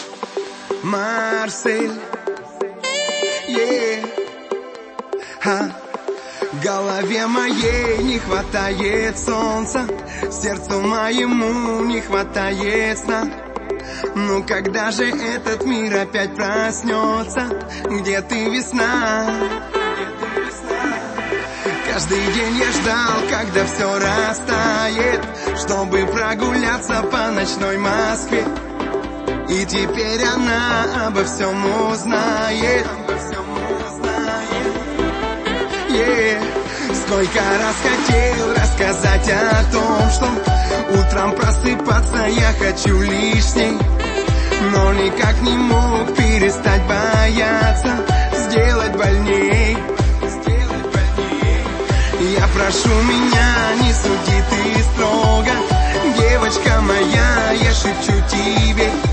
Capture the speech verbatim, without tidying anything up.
Марсель, yeah. Ха. Голове моей не хватает солнца, сердцу моему не хватает сна. Ну когда же этот мир опять проснется? Где ты, весна? Каждый день я ждал, когда все растает, чтобы прогуляться по ночной Москве. И теперь она обо всем узнает. Yeah. Сколько раз хотел рассказать о том, что утром просыпаться я хочу лишь с ней, но никак не мог перестать бояться сделать больней. Я прошу, меня не суди ты строго, девочка моя, я шепчу тебе.